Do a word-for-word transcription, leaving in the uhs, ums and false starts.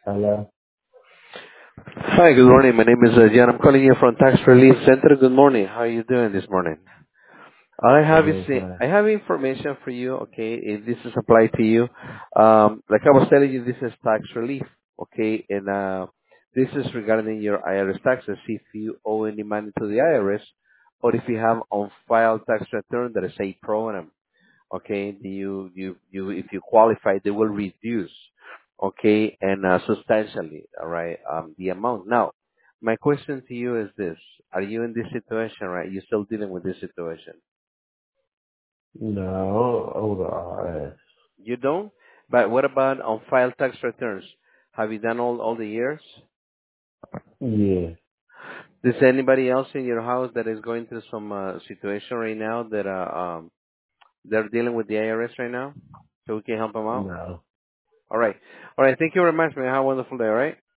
Hello. Hi, good morning. My name is uh, Jan. I'm calling you from Tax Relief Center. Good morning. How are you doing this morning? All I have is Doing uh, fine. I have information for you. Okay, if this is applied to you, um, like I was telling you, this is tax relief. Okay, and uh, this is regarding your I R S taxes. If you owe any money to the I R S, or if you have on file tax return that is a program. Okay, you you you if you qualify, they will reduce, okay, and uh, substantially, all right, um, the amount. Now, my question to you is this: are you in this situation, right? You still dealing with this situation? No, hold on. You don't. But what about on file tax returns? Have you done all all the years? Yeah. Is anybody else in your house that is going through some uh, situation right now that uh, um they're dealing with the I R S right now, so we can help them out? No. All right, all right. Thank you very much, man. Have a wonderful day. All right.